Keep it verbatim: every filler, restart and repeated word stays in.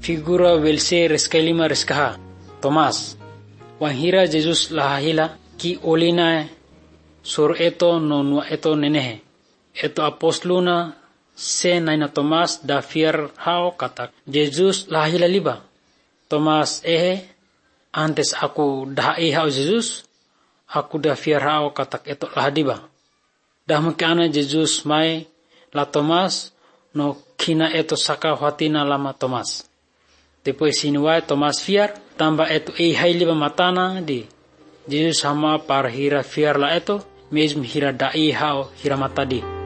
figura velse rescailima rescaha Tomas. Wanghira Jesus lahahila ki olina sur eto no nua eto nenehe. Eto aposluna se naina Tomas da fiar hao katak. Jesus lahahila liba. Tomas ehe antes aku dah hao Jesus. Aku dah fiar hao katak eto lahadiba. Dah mungkin Jesus mai la Tomas no kina eto saka hatina lama Tomas. Depois sinuai Tomas fiar tambah eto ei hai liba matana di Jesus sama par hira fiar la eto mesmo hira dai hao hira mata di.